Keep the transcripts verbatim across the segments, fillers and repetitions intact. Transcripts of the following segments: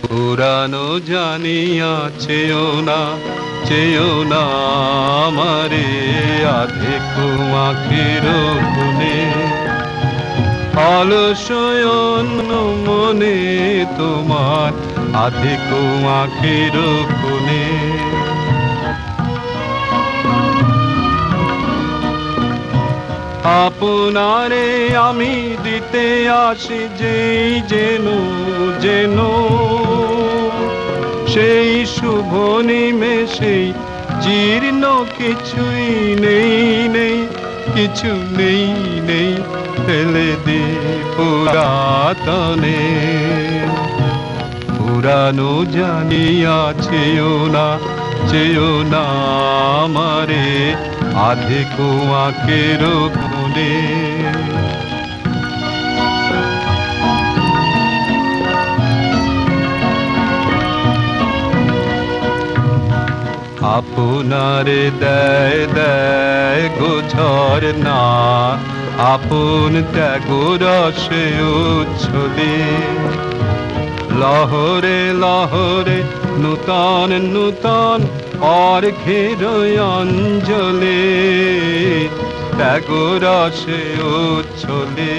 পুরানো জানিয়া চেয়েও না, চেয়েও না আমারে আধেক আঁখির কোণে। অলসয়ন মনে তোমার আধেক আঁখির কোণে। আপনারে আমি দিতে আসি যেই যেন যেন সেই শুভ নিমেষেই জীর্ণ কিছুই নেই নেই, কিছু নেই নেই ফেলে দে পুরাতনে। পুরানো জানিয়া চেয়েও না, চেয়েও না আমারে আধেক আঁখের কোণে। আপনারে দেয় দেয় গো ঝরনা, আপন ত্যাগ রসে উচ্ছলে। লহরে লহরে নূতন নূতন অর্ঘ্যের অঞ্জলে, ত্যাগ রসে উচ্ছলে।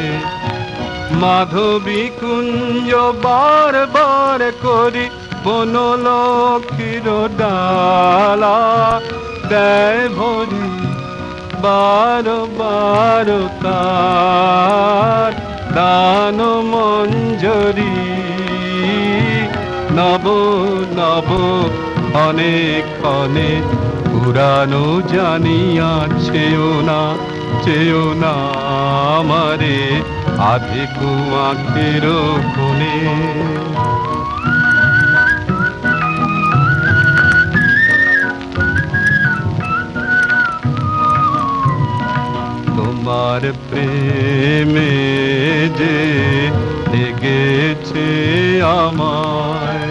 মাধবী কুঞ্জ বার বার করি বনলক্ষীর ডালা, দেয় ভরি বার বার তার দান মঞ্জরি। নব নব অনেক অনেক পুরানো জানিয়া চেয়েও না, চেয়েও না আমারে আধেক আঁখের কোণে। তোমার প্রেমে যে লেগেছে আমায়,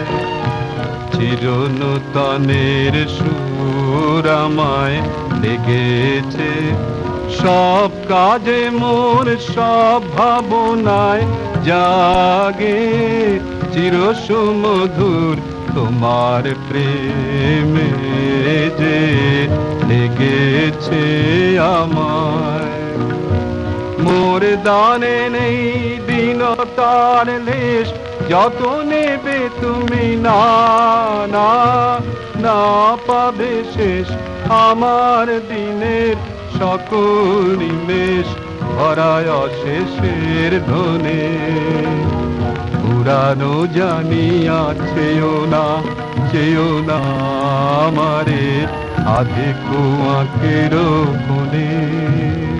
চিরনূতনের সুর আমায় লেগেছে। সব কাজে মোর সব ভাবনায় জাগে চির সুমধুর তোমার প্রেমে যে লেগেছে আমায়। মোর দানে নেই দীনতার লেশ, যত নেবে তুমি না না না পাবে শেষ আমার দিনের সকল নিমেষ ভরায় অশেষের ধনে। পুরানো জানিয়া চেয়েও না, চেয়েও না আমারে আধেক আঁখের কোণে।